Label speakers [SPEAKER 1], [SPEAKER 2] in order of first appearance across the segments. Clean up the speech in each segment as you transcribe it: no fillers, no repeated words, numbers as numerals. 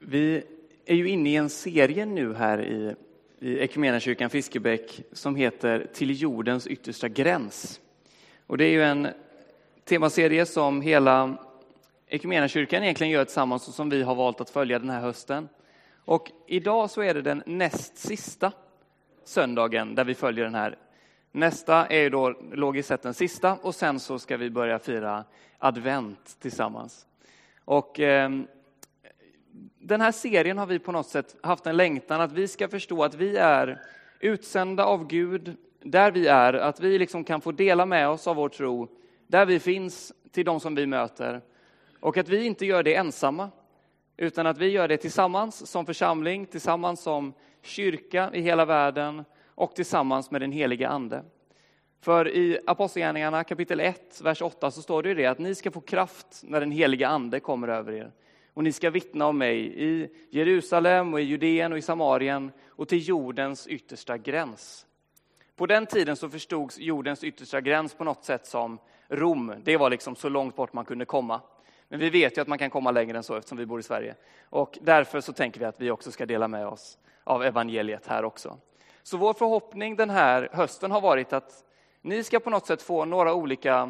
[SPEAKER 1] Vi är ju inne i en serie nu här i Equmeniakyrkan Fiskebäck som heter Till jordens yttersta gräns. Och det är ju en temaserie som hela Equmeniakyrkan egentligen gör tillsammans och som vi har valt att följa den här hösten. Och idag så är det den näst sista söndagen där vi följer den här. Nästa är ju då logiskt sett den sista och sen så ska vi börja fira advent tillsammans. Och den här serien har vi på något sätt haft en längtan att vi ska förstå att vi är utsända av Gud där vi är. Att vi liksom kan få dela med oss av vår tro där vi finns till de som vi möter. Och att vi inte gör det ensamma utan att vi gör det tillsammans som församling, tillsammans som kyrka i hela världen och tillsammans med den heliga ande. För i Apostlagärningarna kapitel 1, vers 8 så står det ju det att ni ska få kraft när den heliga ande kommer över er. Och ni ska vittna om mig i Jerusalem och i Judeen och i Samarien och till jordens yttersta gräns. På den tiden så förstods jordens yttersta gräns på något sätt som Rom. Det var liksom så långt bort man kunde komma. Men vi vet ju att man kan komma längre än så eftersom vi bor i Sverige. Och därför så tänker vi att vi också ska dela med oss av evangeliet här också. Så vår förhoppning den här hösten har varit att ni ska på något sätt få några olika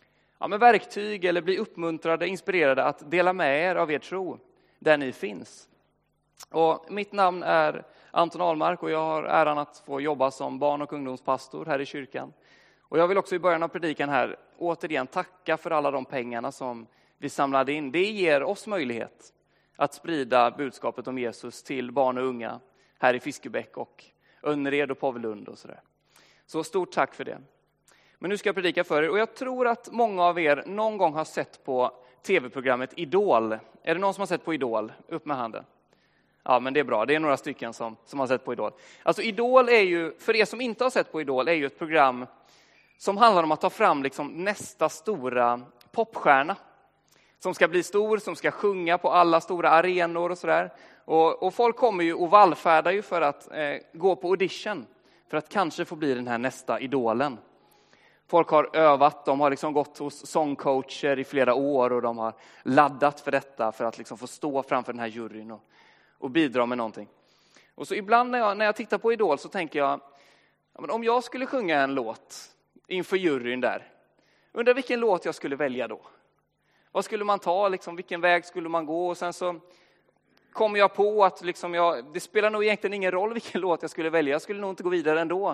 [SPEAKER 1] verktyg eller bli uppmuntrade, inspirerade att dela med er av er tro där ni finns. Och mitt namn är Anton Ahlmark och jag har äran att få jobba som barn- och ungdomspastor här i kyrkan. Och jag vill också i början av predikan här återigen tacka för alla de pengarna som vi samlade in. Det ger oss möjlighet att sprida budskapet om Jesus till barn och unga här i Fiskebäck och Önnered och Påvelund och sådär. Så stort tack för det. Men nu ska jag predika för er och jag tror att många av er någon gång har sett på tv-programmet Idol. Är det någon som har sett på Idol? Upp med handen. Ja, men det är bra. Det är några stycken som har sett på Idol. Alltså Idol är ju, för er som inte har sett på Idol, är ju ett program som handlar om att ta fram liksom nästa stora popstjärna. Som ska bli stor, som ska sjunga på alla stora arenor och sådär. Och folk kommer ju och vallfärdar ju för att gå på audition. För att kanske få bli den här nästa idolen. Folk har övat, de har liksom gått hos sångcoacher i flera år och de har laddat för detta för att liksom få stå framför den här juryn och bidra med någonting. Och så ibland när jag tittar på Idol så tänker jag, men om jag skulle sjunga en låt inför juryn där, undrar vilken låt jag skulle välja då? Vad skulle man ta, liksom, vilken väg skulle man gå? Och sen så kom jag på att liksom det spelar nog egentligen ingen roll vilken låt jag skulle välja. Jag skulle nog inte gå vidare ändå.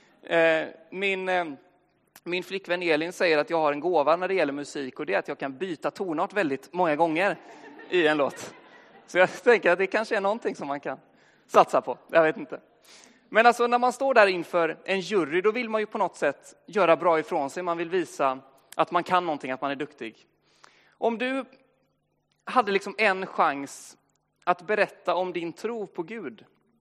[SPEAKER 1] Min flickvän Elin säger att jag har en gåva när det gäller musik och det är att jag kan byta tonart väldigt många gånger i en låt. Så jag tänker att det kanske är någonting som man kan satsa på. Jag vet inte. Men alltså när man står där inför en jury då vill man ju på något sätt göra bra ifrån sig. Man vill visa att man kan någonting, att man är duktig. Om du hade liksom en chans att berätta om din tro på Gud,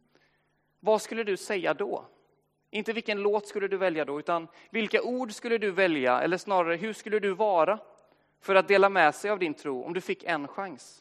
[SPEAKER 1] vad skulle du säga då? Inte vilken låt skulle du välja då, utan vilka ord skulle du välja? Eller snarare, hur skulle du vara för att dela med sig av din tro om du fick en chans?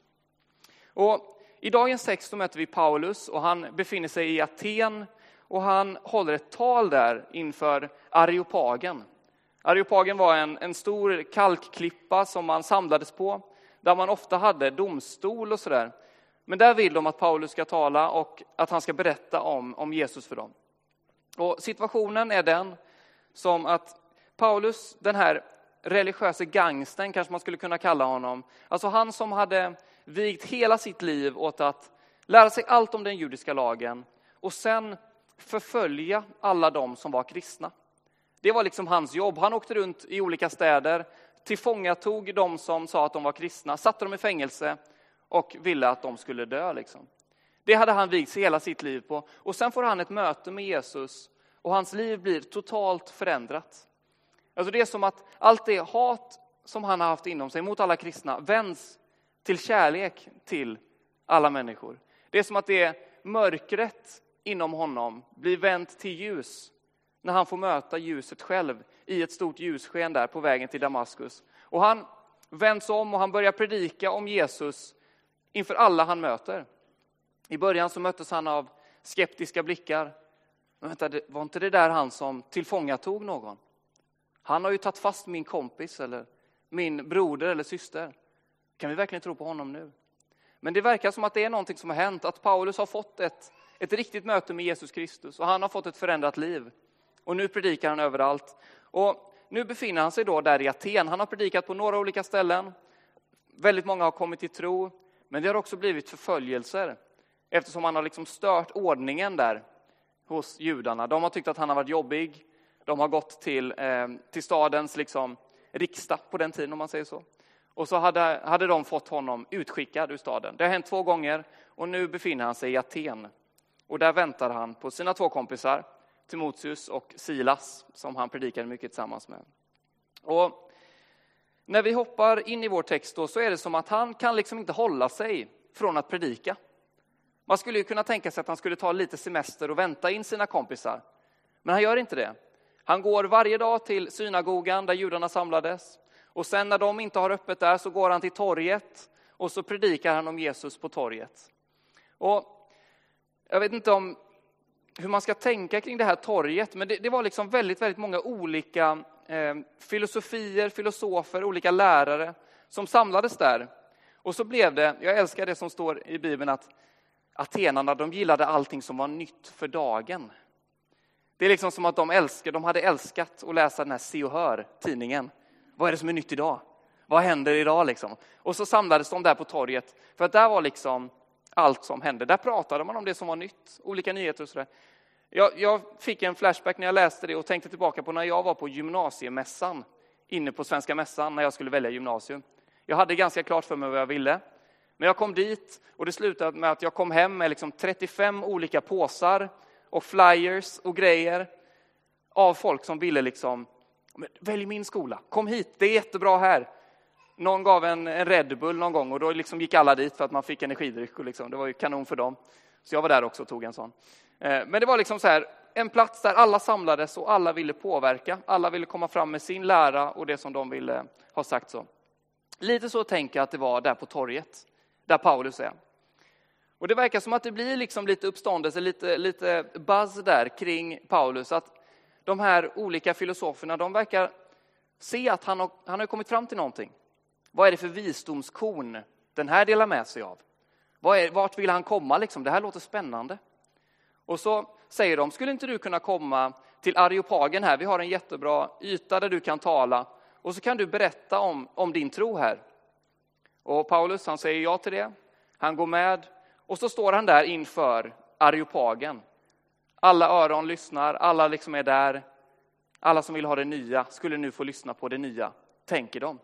[SPEAKER 1] Och i dagens text så möter vi Paulus och han befinner sig i Aten och han håller ett tal där inför Areopagen. Areopagen var en stor kalkklippa som man samlades på, där man ofta hade domstol och sådär. Men där vill de att Paulus ska tala och att han ska berätta om Jesus för dem. Och situationen är den som att Paulus, den här religiösa gangsten kanske man skulle kunna kalla honom. Alltså han som hade vigt hela sitt liv åt att lära sig allt om den judiska lagen och sen förfölja alla de som var kristna. Det var liksom hans jobb. Han åkte runt i olika städer, tillfångatog de som sa att de var kristna, satte dem i fängelse och ville att de skulle dö liksom. Det hade han vigt sig hela sitt liv på. Och sen får han ett möte med Jesus och hans liv blir totalt förändrat. Alltså det är som att allt det hat som han har haft inom sig mot alla kristna vänds till kärlek till alla människor. Det är som att det mörkret inom honom blir vänt till ljus när han får möta ljuset själv i ett stort ljussken där på vägen till Damaskus. Och han vänds om och han börjar predika om Jesus inför alla han möter. I början så möttes han av skeptiska blickar. Men vänta, var inte det där han som tillfångatog någon? Han har ju tagit fast min kompis eller min broder eller syster. Kan vi verkligen tro på honom nu? Men det verkar som att det är någonting som har hänt. Att Paulus har fått ett riktigt möte med Jesus Kristus. Och han har fått ett förändrat liv. Och nu predikar han överallt. Och nu befinner han sig då där i Aten. Han har predikat på några olika ställen. Väldigt många har kommit till tro. Men det har också blivit förföljelser. Eftersom han har liksom stört ordningen där hos judarna. De har tyckt att han har varit jobbig. De har gått till stadens liksom riksdag på den tiden, om man säger så. Och så hade de fått honom utskickad ur staden. Det har hänt 2 gånger och nu befinner han sig i Aten. Och där väntar han på sina 2 kompisar, Timoteus och Silas, som han predikade mycket tillsammans med. Och när vi hoppar in i vår text då, så är det som att han kan liksom inte hålla sig från att predika. Man skulle ju kunna tänka sig att han skulle ta lite semester och vänta in sina kompisar. Men han gör inte det. Han går varje dag till synagogan där judarna samlades. Och sen när de inte har öppet där så går han till torget. Och så predikar han om Jesus på torget. Och jag vet inte om hur man ska tänka kring det här torget. Men det var liksom väldigt, väldigt många olika filosofer, olika lärare som samlades där. Och så blev det, jag älskar det som står i Bibeln, att atenarna, de gillade allting som var nytt för dagen. Det är liksom som att de hade älskat att läsa den här Se och Hör tidningen. Vad är det som är nytt idag? Vad händer idag liksom? Och så samlades de där på torget. För att där var liksom allt som hände. Där pratade man om det som var nytt. Olika nyheter och sådär. Jag fick en flashback när jag läste det och tänkte tillbaka på när jag var på gymnasiemässan. Inne på Svenska mässan när jag skulle välja gymnasium. Jag hade ganska klart för mig vad jag ville. Men jag kom dit och det slutade med att jag kom hem med liksom 35 olika påsar och flyers och grejer av folk som ville liksom, välj min skola, kom hit, det är jättebra här. Någon gav en Red Bull någon gång och då liksom gick alla dit för att man fick energidryck och liksom, det var ju kanon för dem. Så jag var där också och tog en sån. Men det var liksom så här, en plats där alla samlades och alla ville påverka. Alla ville komma fram med sin lära och det som de ville ha sagt så. Lite så tänker jag att det var där på torget, där Paulus är. Och det verkar som att det blir liksom lite uppståndelse, lite buzz där kring Paulus. Att de här olika filosoferna, de verkar se att han har kommit fram till någonting. Vad är det för visdomskorn den här delar med sig av? Vart vill han komma liksom? Det här låter spännande. Och så säger de, skulle inte du kunna komma till Areopagen här? Vi har en jättebra yta där du kan tala. Och så kan du berätta om din tro här. Och Paulus, han säger ja till det. Han går med. Och så står han där inför Areopagen. Alla öron lyssnar, alla liksom är där. Alla som vill ha det nya skulle nu få lyssna på det nya, tänker de.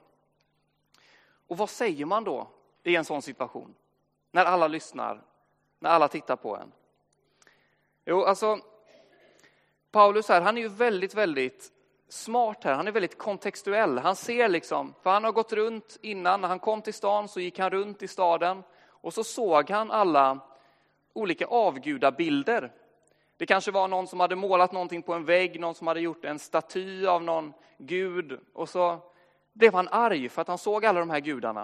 [SPEAKER 1] Och vad säger man då i en sån situation? När alla lyssnar, när alla tittar på en. Jo, alltså Paulus här, han är ju väldigt, väldigt smart här. Han är väldigt kontextuell. Han ser liksom, för han har gått runt innan. När han kom till stan så gick han runt i staden. Och så såg han alla olika avgudabilder. Det kanske var någon som hade målat någonting på en vägg. Någon som hade gjort en staty av någon gud. Och så blev han arg för att han såg alla de här gudarna.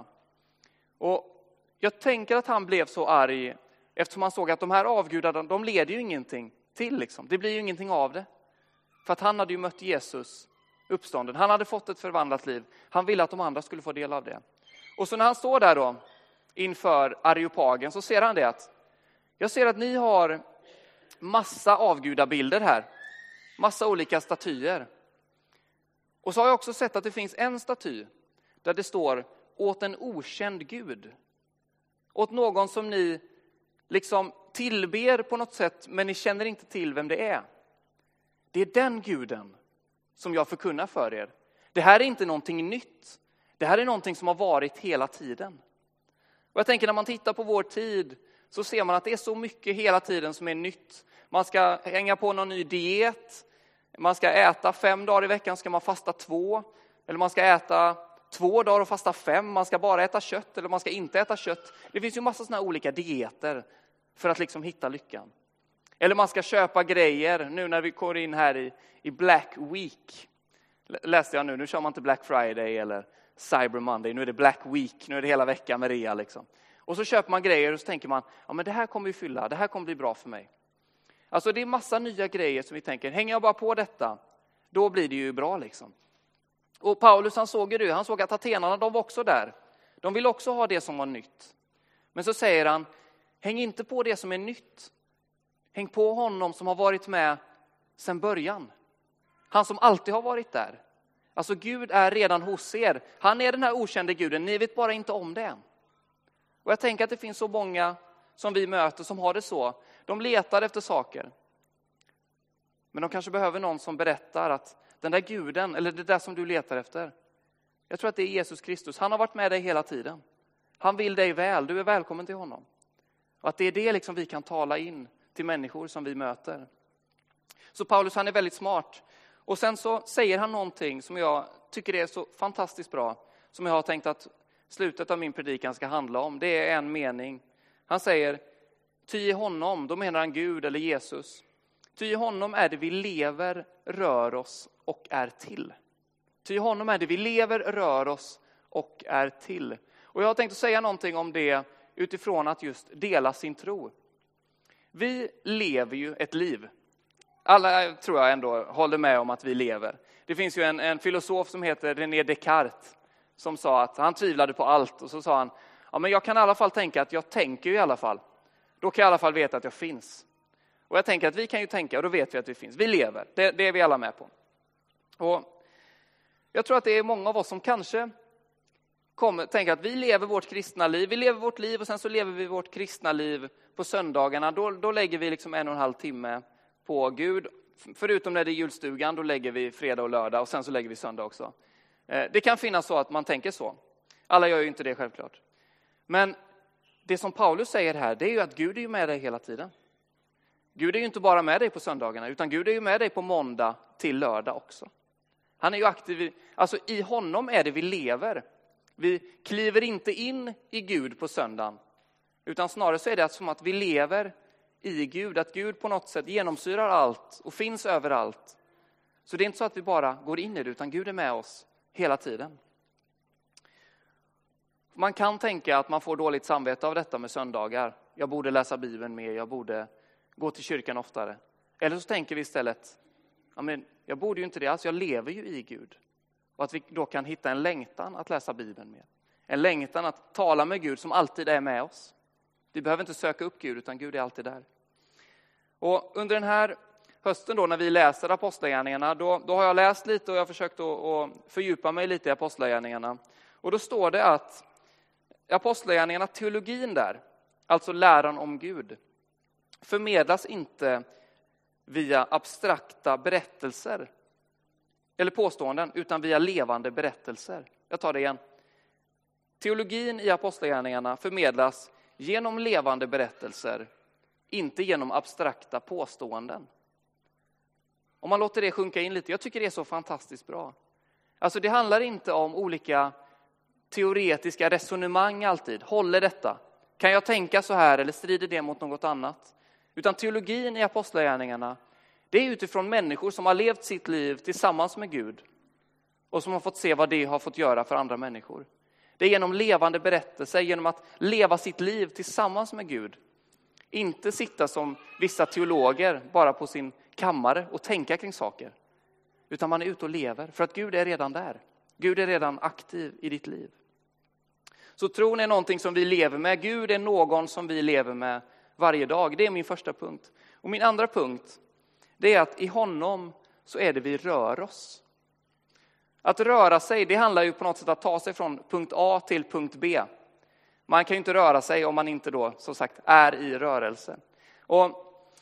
[SPEAKER 1] Och jag tänker att han blev så arg eftersom han såg att de här avgudarna, de leder ju ingenting till liksom. Det blir ju ingenting av det. För att han hade ju mött Jesus uppstånden. Han hade fått ett förvandlat liv. Han ville att de andra skulle få del av det. Och så när han står där då inför Areopagen så ser han det att jag ser att ni har massa avgudabilder här. Massa olika statyer. Och så har jag också sett att det finns en staty där det står åt en okänd gud. Åt någon som ni liksom tillber på något sätt men ni känner inte till vem det är. Det är den guden som jag förkunnar för er. Det här är inte någonting nytt. Det här är någonting som har varit hela tiden. Och jag tänker när man tittar på vår tid så ser man att det är så mycket hela tiden som är nytt. Man ska hänga på någon ny diet. Man ska äta 5 dagar i veckan, ska man fasta 2. Eller man ska äta 2 dagar och fasta 5. Man ska bara äta kött eller man ska inte äta kött. Det finns ju massa sådana olika dieter för att liksom hitta lyckan. Eller man ska köpa grejer nu när vi går in här i Black Week. Läste jag nu kör man inte Black Friday eller Cyber Monday. Nu är det Black Week, nu är det hela veckan med rea liksom. Och så köper man grejer och så tänker man, ja men det här kommer vi fylla, det här kommer bli bra för mig. Alltså det är massa nya grejer som vi tänker, hänger jag bara på detta, då blir det ju bra liksom. Och Paulus han såg att atenarna, de var också där. De ville också ha det som var nytt. Men så säger han, häng inte på det som är nytt. Häng på honom som har varit med sedan början. Han som alltid har varit där. Alltså Gud är redan hos er. Han är den här okände guden. Ni vet bara inte om det än. Och jag tänker att det finns så många som vi möter som har det så. De letar efter saker. Men de kanske behöver någon som berättar att den där guden, eller det där som du letar efter. Jag tror att det är Jesus Kristus. Han har varit med dig hela tiden. Han vill dig väl. Du är välkommen till honom. Och att det är det liksom vi kan tala in till människor som vi möter. Så Paulus, han är väldigt smart. Och sen så säger han någonting som jag tycker är så fantastiskt bra. Som jag har tänkt att slutet av min predikan ska handla om. Det är en mening. Han säger, ty i honom, då menar han Gud eller Jesus. Ty i honom är det vi lever, rör oss och är till. Ty i honom är det vi lever, rör oss och är till. Och jag har tänkt att säga någonting om det utifrån att just dela sin tro. Vi lever ju ett liv. Alla tror jag ändå håller med om att vi lever. Det finns ju en filosof som heter René Descartes som sa att han tvivlade på allt. Och så sa han, ja men jag kan i alla fall tänka att jag tänker ju i alla fall. Då kan jag i alla fall veta att jag finns. Och jag tänker att vi kan ju tänka och då vet vi att vi finns. Vi lever, det är vi alla med på. Och jag tror att det är många av oss som kanske tänker att vi lever vårt kristna liv. Vi lever vårt liv och sen så lever vi vårt kristna liv på söndagarna. Då lägger vi liksom 1,5 timme på Gud. Förutom när det är julstugan, då lägger vi fredag och lördag och sen så lägger vi söndag också. Det kan finnas så att man tänker så. Alla gör ju inte det självklart. Men det som Paulus säger här, det är ju att Gud är ju med dig hela tiden. Gud är ju inte bara med dig på söndagarna, utan Gud är ju med dig på måndag till lördag också. Han är ju aktiv, alltså i honom är det vi lever. Vi kliver inte in i Gud på söndagen, utan snarare så är det som att vi lever i Gud. Att Gud på något sätt genomsyrar allt och finns överallt. Så det är inte så att vi bara går in i det, utan Gud är med oss hela tiden. Man kan tänka att man får dåligt samvete av detta med söndagar. Jag borde läsa Bibeln mer, jag borde gå till kyrkan oftare. Eller så tänker vi istället, ja, men jag borde ju inte det, alltså jag lever ju i Gud. Och att vi då kan hitta en längtan att läsa Bibeln mer. En längtan att tala med Gud som alltid är med oss. Vi behöver inte söka upp Gud, utan Gud är alltid där. Och under den här hösten då när vi läser Apostlagärningarna, då har jag läst lite och jag har försökt att fördjupa mig lite i Apostlagärningarna. Och då står det att Apostlagärningarna, teologin där, alltså läran om Gud, förmedlas inte via abstrakta berättelser eller påståenden, utan via levande berättelser. Jag tar det igen. Teologin i Apostlagärningarna förmedlas genom levande berättelser, inte genom abstrakta påståenden. Om man låter det sjunka in lite, jag tycker det är så fantastiskt bra. Alltså det handlar inte om olika teoretiska resonemang alltid. Håller detta? Kan jag tänka så här eller strider det mot något annat? Utan teologin i Apostlagärningarna, det är utifrån människor som har levt sitt liv tillsammans med Gud. Och som har fått se vad det har fått göra för andra människor. Det är genom levande berättelser, genom att leva sitt liv tillsammans med Gud. Inte sitta som vissa teologer bara på sin kammare och tänka kring saker. Utan man är ute och lever, för att Gud är redan där. Gud är redan aktiv i ditt liv. Så tron är någonting som vi lever med. Gud är någon som vi lever med varje dag. Det är min första punkt. Och min andra punkt, det är att i honom så är det vi rör oss. Att röra sig, det handlar ju på något sätt att ta sig från punkt A till punkt B. Man kan ju inte röra sig om man inte då, som sagt, är i rörelse. Och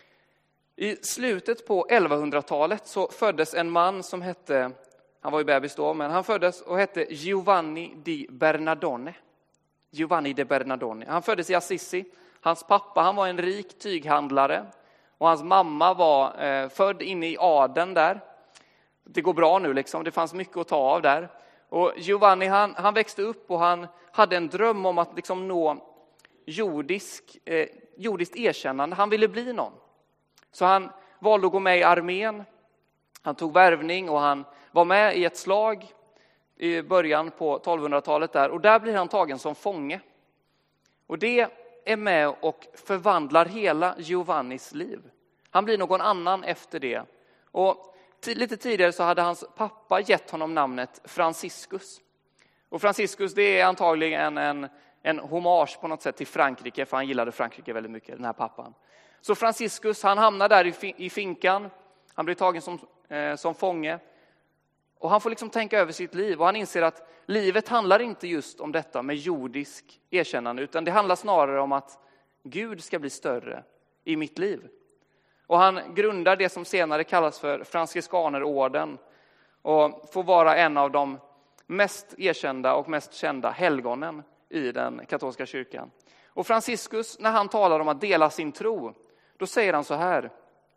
[SPEAKER 1] i slutet på 1100-talet så föddes en man som hette, han var ju bebis då, men han föddes och hette Giovanni di Bernardone. Giovanni de Bernardone. Han föddes i Assisi. Hans pappa, han var en rik tyghandlare. Och hans mamma var född inne i adeln där. Det går bra nu liksom, det fanns mycket att ta av där. Och Giovanni han växte upp och han hade en dröm om att liksom nå jordiskt erkännande. Han ville bli någon. Så han valde att gå med i armén. Han tog värvning och han var med i ett slag i början på 1200-talet där. Och där blir han tagen som fånge. Och det är med och förvandlar hela Giovannis liv. Han blir någon annan efter det. Och lite tidigare så hade hans pappa gett honom namnet Franciscus. Och Franciscus, det är antagligen en hommage på något sätt till Frankrike, för han gillade Frankrike väldigt mycket, den här pappan. Så Franciscus, han hamnar där i finkan, han blir tagen som fånge. Och han får liksom tänka över sitt liv och han inser att livet handlar inte just om detta med jordisk erkännande, utan det handlar snarare om att Gud ska bli större i mitt liv. Och han grundar det som senare kallas för Franciskanerorden och får vara en av de mest erkända och mest kända helgonen i den katolska kyrkan. Och Franciscus, när han talar om att dela sin tro, då säger han så här: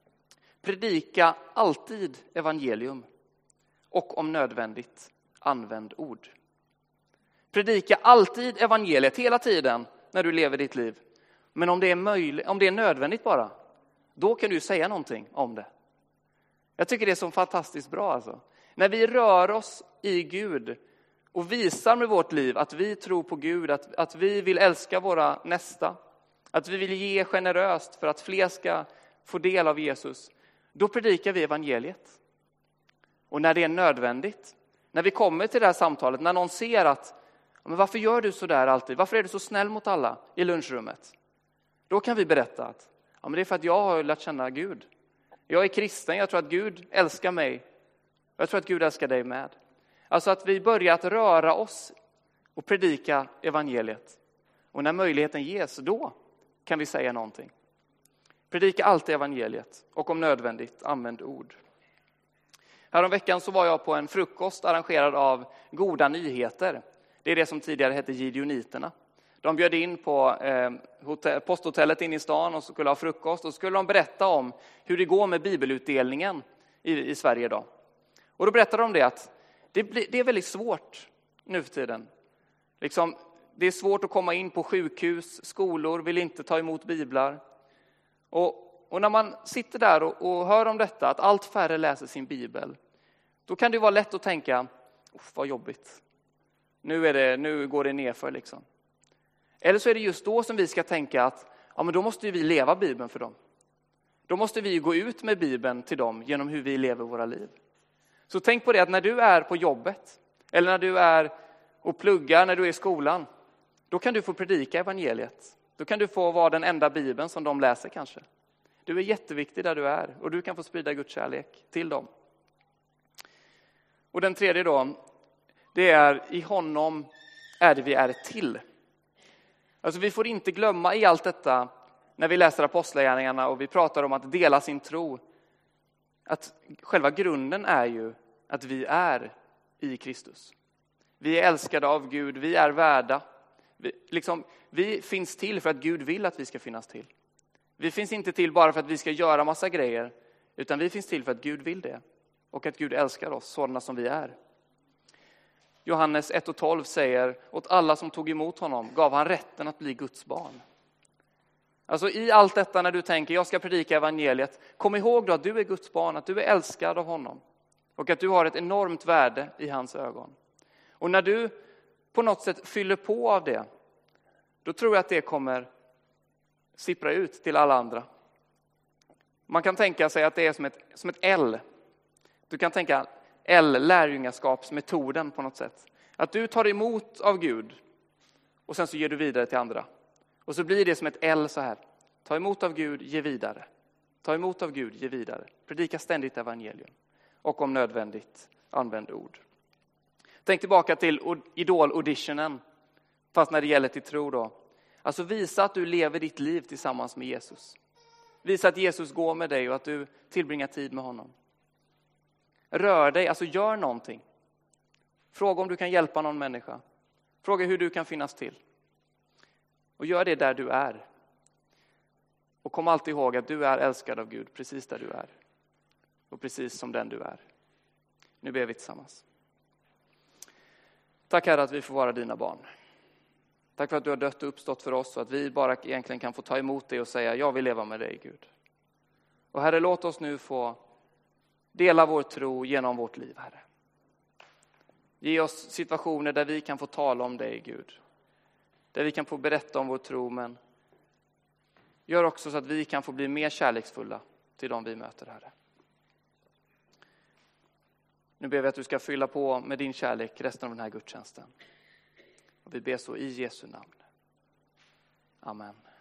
[SPEAKER 1] predika alltid evangelium och om nödvändigt använd ord. Predika alltid evangeliet hela tiden när du lever ditt liv. Men om det är möjligt, om det är nödvändigt bara, då kan du säga någonting om det. Jag tycker det är så fantastiskt bra alltså. När vi rör oss i Gud och visar med vårt liv att vi tror på Gud, att vi vill älska våra nästa, att vi vill ge generöst för att fler ska få del av Jesus, då predikar vi evangeliet. Och när det är nödvändigt, när vi kommer till det här samtalet, när någon ser att men varför gör du så där alltid? Varför är du så snäll mot alla i lunchrummet? Då kan vi berätta att men det är för att jag har lärt känna Gud. Jag är kristen, jag tror att Gud älskar mig. Jag tror att Gud älskar dig med. Alltså att vi börjar att röra oss och predika evangeliet. Och när möjligheten ges, då kan vi säga någonting. Predika alltid evangeliet och om nödvändigt använd ord. Häromveckan så var jag på en frukost arrangerad av Goda Nyheter. Det är det som tidigare hette Gideoniterna. De bjöd in på posthotellet in i stan och skulle ha frukost. Och skulle de berätta om hur det går med bibelutdelningen i Sverige idag. Och då berättade de det att det är väldigt svårt nu för tiden. Liksom, det är svårt att komma in på sjukhus, skolor vill inte ta emot biblar. Och när man sitter där och hör om detta, att allt färre läser sin bibel, då kan det vara lätt att tänka, vad jobbigt. Nu går det nerför liksom. Eller så är det just då som vi ska tänka att men då måste vi leva Bibeln för dem. Då måste vi gå ut med Bibeln till dem genom hur vi lever våra liv. Så tänk på det att när du är på jobbet eller när du är och pluggar, när du är i skolan, då kan du få predika evangeliet. Då kan du få vara den enda Bibeln som de läser kanske. Du är jätteviktig där du är och du kan få sprida Guds kärlek till dem. Och den tredje då, det är i honom är det vi är till. Alltså vi får inte glömma i allt detta när vi läser apostlagärningarna och vi pratar om att dela sin tro. Att själva grunden är ju att vi är i Kristus. Vi är älskade av Gud, vi är värda. Vi finns till för att Gud vill att vi ska finnas till. Vi finns inte till bara för att vi ska göra massa grejer, utan vi finns till för att Gud vill det. Och att Gud älskar oss sådana som vi är. Johannes 1:12 säger, åt alla som tog emot honom gav han rätten att bli Guds barn. Alltså i allt detta när du tänker, jag ska predika evangeliet, kom ihåg då att du är Guds barn, att du är älskad av honom. Och att du har ett enormt värde i hans ögon. Och när du på något sätt fyller på av det, då tror jag att det kommer sippra ut till alla andra. Man kan tänka sig att det är som ett L. Du kan tänka lärjungaskapsmetoden på något sätt. Att du tar emot av Gud och sen så ger du vidare till andra. Och så blir det som ett L så här. Ta emot av Gud, ge vidare. Ta emot av Gud, ge vidare. Predika ständigt evangelium. Och om nödvändigt, använd ord. Tänk tillbaka till Idol-auditionen. Fast när det gäller till tro då. Alltså visa att du lever ditt liv tillsammans med Jesus. Visa att Jesus går med dig och att du tillbringar tid med honom. Rör dig, alltså gör någonting. Fråga om du kan hjälpa någon människa. Fråga hur du kan finnas till. Och gör det där du är. Och kom alltid ihåg att du är älskad av Gud precis där du är. Och precis som den du är. Nu ber vi tillsammans. Tack Herre att vi får vara dina barn. Tack för att du har dött och uppstått för oss och att vi bara egentligen kan få ta emot det och säga jag vill leva med dig Gud. Och Herre låt oss nu få dela vår tro genom vårt liv Herre. Ge oss situationer där vi kan få tala om dig Gud. Där vi kan få berätta om vår tro men gör också så att vi kan få bli mer kärleksfulla till dem vi möter Herre. Nu ber vi att du ska fylla på med din kärlek resten av den här gudstjänsten. Och vi ber så i Jesu namn. Amen.